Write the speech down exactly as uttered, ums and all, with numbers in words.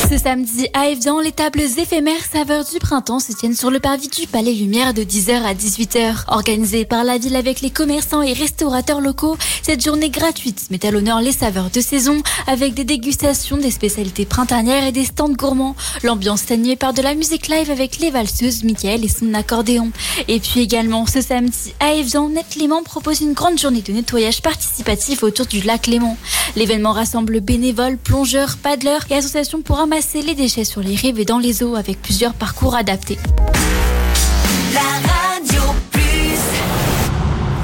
Ce samedi à Évian, les tables éphémères saveurs du printemps se tiennent sur le parvis du Palais Lumière de dix heures à dix-huit heures. Organisée par la ville avec les commerçants et restaurateurs locaux, cette journée gratuite met à l'honneur les saveurs de saison avec des dégustations, des spécialités printanières et des stands gourmands. L'ambiance est animée par de la musique live avec les valseuses, Mickaël et son accordéon. Et puis également ce samedi à Évian, Net Léman propose une grande journée de nettoyage participatif autour du lac Léman. L'événement rassemble bénévoles, plongeurs, paddleurs et associations pour ramasser les déchets sur les rives et dans les eaux avec plusieurs parcours adaptés. La